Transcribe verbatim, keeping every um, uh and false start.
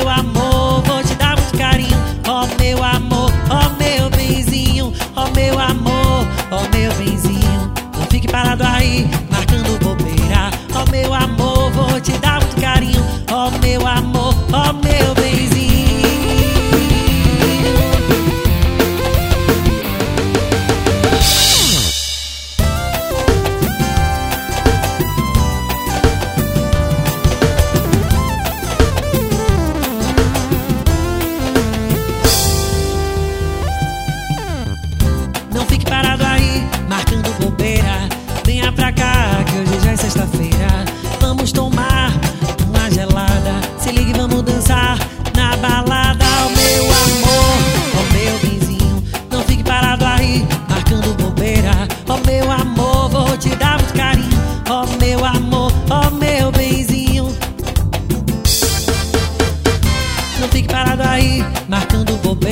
meu amor, vou te dar muito carinho. Ó meu amor, ó meu benzinho. Ó meu amor, ó meu benzinho. Não fique parado aí, marcando bobeira. Ó meu amor, vou te dar muito carinho. Ó meu amor, ó meu benzinho. Não fique parado aí, marcando bobeira. Venha pra cá, que hoje já é sexta-feira. Vamos tomar uma gelada. Se ligue, vamos dançar na balada. Ó meu amor, ó meu benzinho. Não fique parado aí, marcando bobeira. Ó meu amor, vou te dar muito carinho. Ó meu amor, ó meu benzinho. Não fique parado aí, marcando bobeira.